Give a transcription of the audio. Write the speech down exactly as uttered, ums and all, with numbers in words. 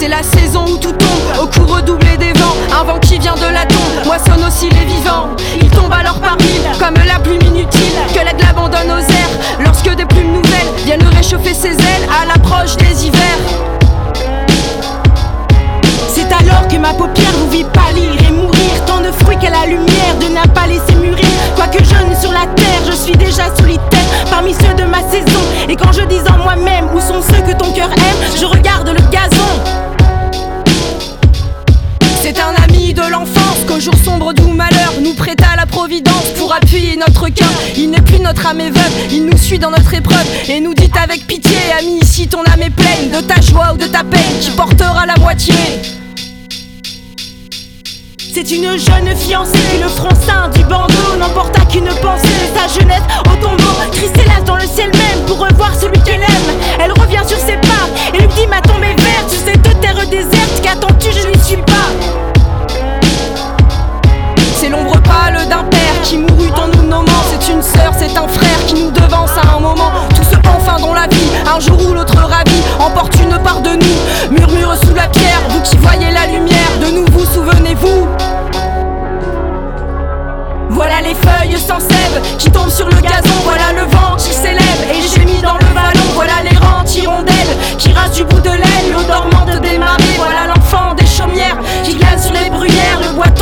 C'est la saison où tout tombe, au coup redoublé des vents. Un vent qui vient de la tombe, moissonne aussi les vivants. Ils tombent alors par mille, comme la plume inutile que l'aide l'abandonne aux airs. Lorsque des plumes nouvelles viennent réchauffer ses ailes à l'approche des hivers. C'est alors que ma paupière vous vit pâlir et mourir. Tant de fruits qu'à la lumière de n'a pas laissé mûrir. Quoique jeune sur la terre, je suis déjà solitaire parmi ceux de ma saison. Et quand je dis en moi-même où sont ceux que ton cœur aime, je regarde le gazon. C'est un ami de l'enfance qu'au jour sombre du malheur nous prêta la providence pour appuyer notre cœur. Il n'est plus notre âme est veuve, il nous suit dans notre épreuve et nous dit avec pitié: ami, si ton âme est pleine de ta joie ou de ta peine, qui portera la moitié. C'est une jeune fiancée que le front ceint du bandeau n'emporta qu'une pensée de sa jeunesse au tombeau. Christ hélas dans le ciel même pour revoir celui qu'elle aime. Elle revient sur ses pas et lui dit: ma tombe est verte sur cette terre déserte, qu'attends-tu, je n'y suis pas. C'est l'ombre pâle d'un père qui mourut en nous nommant. C'est une sœur, c'est un frère qui nous devance à un moment. Tous ceux enfin dont la vie, un jour ou l'autre ravie, emporte une part de nous. Murmure sous la pierre, vous qui voyez la lumière, de nous vous souvenez-vous? Voilà les feuilles sans sève qui tombent sur le gazon. Voilà le vent qui s'élève et gémit dans le vallon. Voilà l'errante hirondelle qui rase du bout de l'aile l'eau dormante des marées. Voilà l'enfant des chaumières qui glane sur les bruyères. Le bois